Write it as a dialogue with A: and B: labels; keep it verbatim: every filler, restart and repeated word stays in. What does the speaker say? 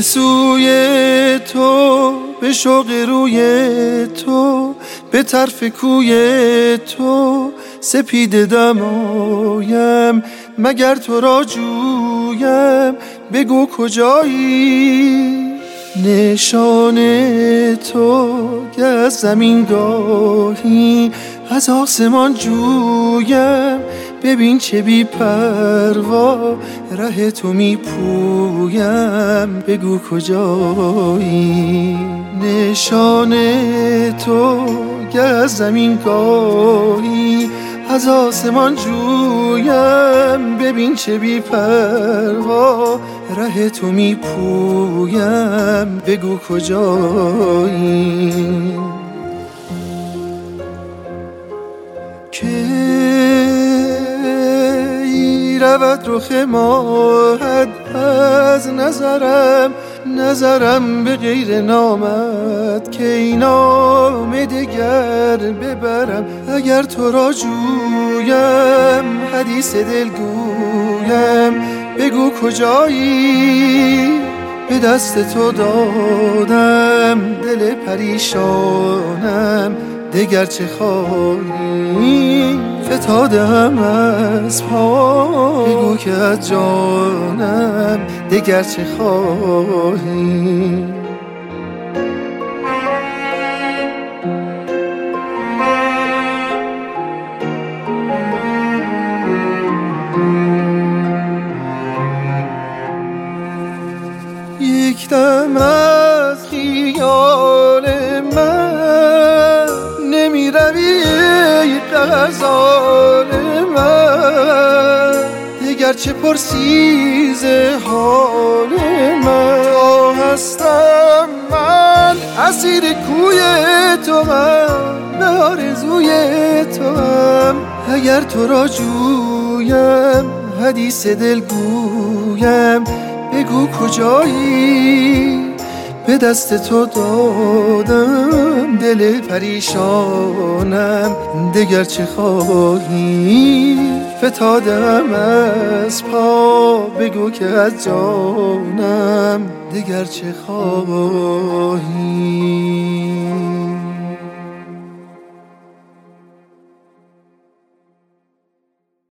A: به سوی تو، به شوق روی تو، به طرف کوی تو سپیده دمایم. مگر تو را جویم بگو کجایی؟ نشان تو که از زمین گاهی از آسمان جویم. ببین چه بی پروا ره تو می پویم، بگو کجایی؟ نشان تو که از زمین گاهی از آسمان جویم. ببین چه بی پروا ره تو می پویم، بگو کجایی؟ کی رود رخ ماهت از نظرم، نظرم به غیر نامت کی نام دگر ببرم. اگر تو را جویم حدیث دل گویم، بگو کجایی؟ به دست تو دادم دل پریشانم، دگر چه خواهی؟ فتادم از پا، بگو که از جانم دگر چه خواهی؟ یک دم از خیال من نمی روی غزال من، دیگر چه پرسی ز حال من؟ تا هستم من اسیر کوی تو هم، به آرزوی تو هم. اگر تو را جویم حدیث دل گویم، بگو کجایی؟ به دست تو دادم دل پریشانم، دگر چه خواهی؟ فتادم از پا، بگو که از جانم دگر چه خواهی؟